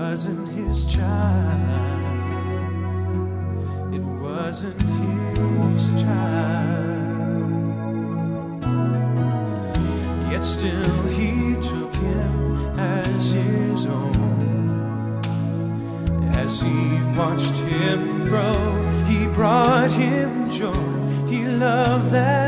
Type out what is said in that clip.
wasn't his child. It wasn't his child. Yet still he took him as his own. As he watched him grow, he brought him joy. He loved that